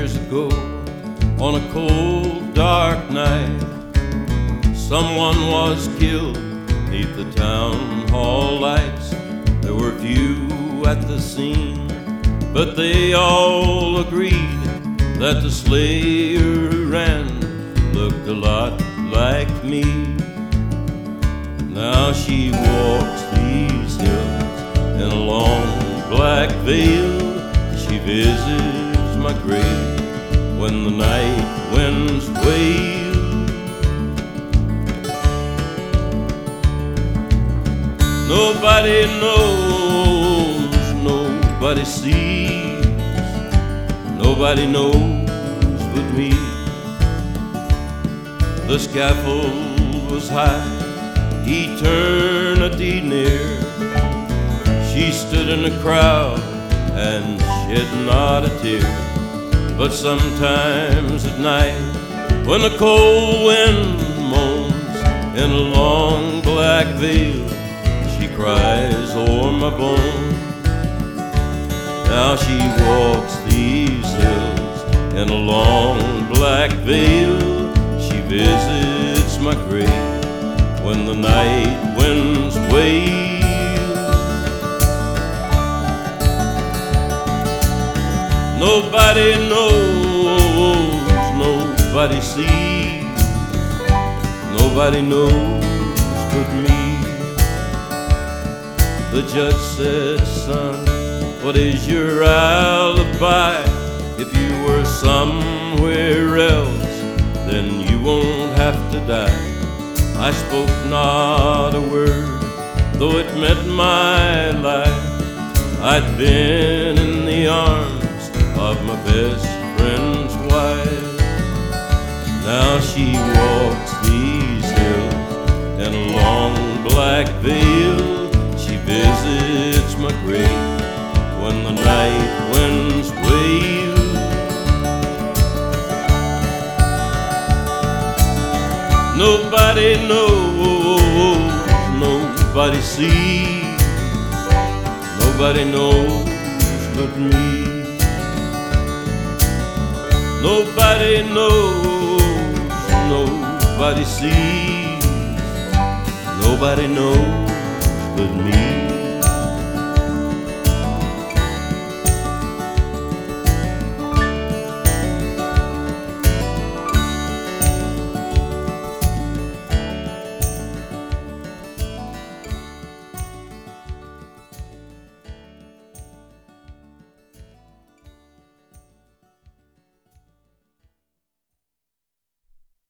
years ago, on a cold, dark night, someone was killed beneath the town hall lights. There were few at the scene, but they all agreed that the slayer who ran looked a lot like me. Now she walks these hills in a long black veil. She visits my grave when the night winds wail. Nobody knows, nobody sees, nobody knows but me. The scaffold was high, eternity near. She stood in the crowd and shed not a tear. But sometimes at night, when the cold wind moans in a long black veil, she cries o'er my bones. Now she walks these hills in a long black veil. She visits my grave when the night winds wail. Nobody knows, nobody sees, nobody knows but me. The judge said, son, what is your alibi? If you were somewhere else, then you won't have to die. I spoke not a word, though it meant my life. I'd been in the arms of my best friend's wife. Now she walks these hills in a long black veil. She visits my grave when the night winds wail. Nobody knows, nobody sees, nobody knows but me. Nobody knows, nobody sees, nobody knows but me.